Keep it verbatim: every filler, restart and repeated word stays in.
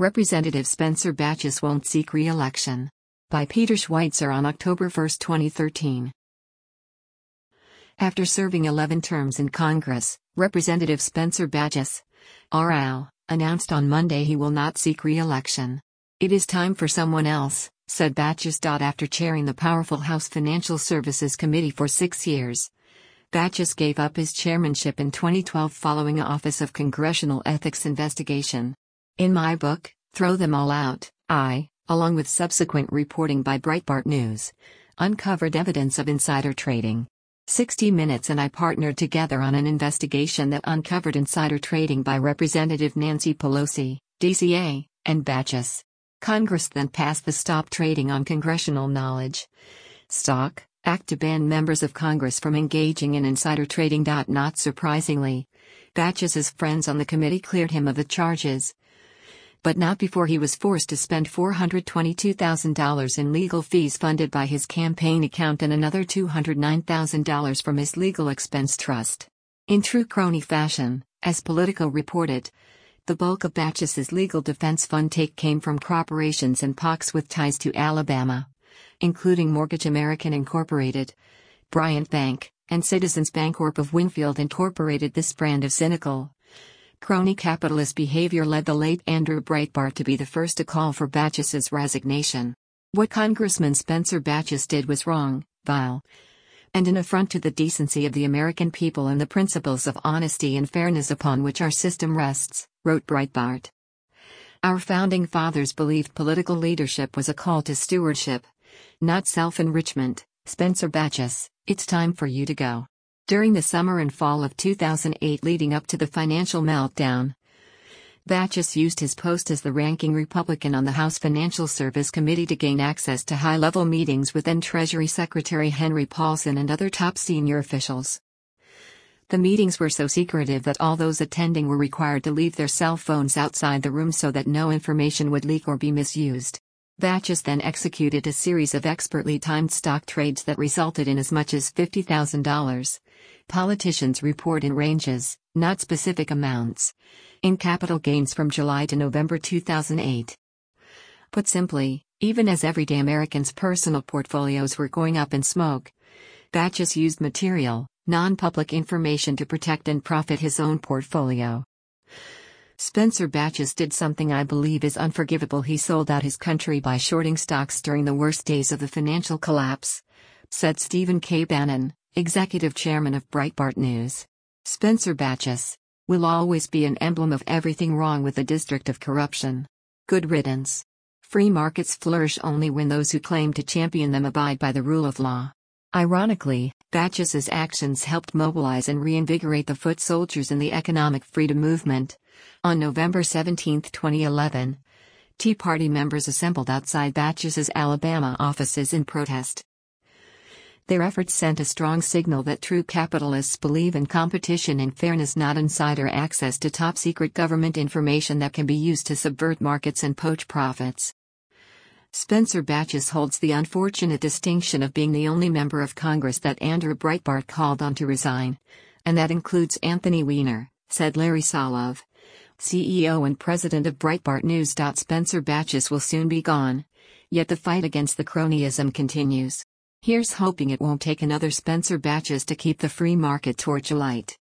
Representative Spencer Bachus won't seek re-election. By Peter Schweitzer on October first, twenty thirteen. After serving eleven terms in Congress, Representative Spencer Bachus, R L, announced on Monday he will not seek re-election. "It is time for someone else," said Bachus. After chairing the powerful House Financial Services Committee for six years. Bachus gave up his chairmanship in twenty twelve following an Office of Congressional Ethics investigation. In my book, Throw Them All Out, I, along with subsequent reporting by Breitbart News, uncovered evidence of insider trading. sixty minutes and I partnered together on an investigation that uncovered insider trading by Representative Nancy Pelosi, D C A, and Bachus. Congress then passed the Stop Trading on Congressional Knowledge Stock Act to ban members of Congress from engaging in insider trading. Not surprisingly, Bachus's friends on the committee cleared him of the charges. But not before he was forced to spend four hundred twenty-two thousand dollars in legal fees funded by his campaign account and another two hundred nine thousand dollars from his legal expense trust. In true crony fashion, as Politico reported, the bulk of Bachus's legal defense fund take came from corporations and P O Cs with ties to Alabama, including Mortgage American Incorporated, Bryant Bank, and Citizens Bancorp of Winfield Incorporated. This brand of cynical, crony capitalist behavior led the late Andrew Breitbart to be the first to call for Bachus's resignation. What Congressman Spencer Bachus did was wrong, vile, and an affront to the decency of the American people and the principles of honesty and fairness upon which our system rests, wrote Breitbart. Our founding fathers believed political leadership was a call to stewardship, not self-enrichment. Spencer Bachus, it's time for you to go. During the summer and fall of two thousand eight leading up to the financial meltdown, Bachus used his post as the ranking Republican on the House Financial Service Committee to gain access to high-level meetings with then Treasury Secretary Henry Paulson and other top senior officials. The meetings were so secretive that all those attending were required to leave their cell phones outside the room so that no information would leak or be misused. Bachus then executed a series of expertly timed stock trades that resulted in as much as fifty thousand dollars. Politicians report in ranges, not specific amounts, in capital gains from July to November two thousand eight. Put simply, even as everyday Americans' personal portfolios were going up in smoke, Bachus used material, non-public information to protect and profit his own portfolio. Spencer Bachus did something I believe is unforgivable. He sold out his country by shorting stocks during the worst days of the financial collapse, said Stephen K. Bannon, executive chairman of Breitbart News. Spencer Bachus will always be an emblem of everything wrong with the district of corruption. Good riddance. Free markets flourish only when those who claim to champion them abide by the rule of law. Ironically, Bachus's actions helped mobilize and reinvigorate the foot soldiers in the economic freedom movement. On November seventeenth, twenty eleven, Tea Party members assembled outside Bachus's Alabama offices in protest. Their efforts sent a strong signal that true capitalists believe in competition and fairness, not insider access to top-secret government information that can be used to subvert markets and poach profits. Spencer Bachus holds the unfortunate distinction of being the only member of Congress that Andrew Breitbart called on to resign, and that includes Anthony Weiner, said Larry Solov, C E O and president of Breitbart News. Spencer Bachus will soon be gone, yet the fight against the cronyism continues. Here's hoping it won't take another Spencer Bachus to keep the free market torch alight.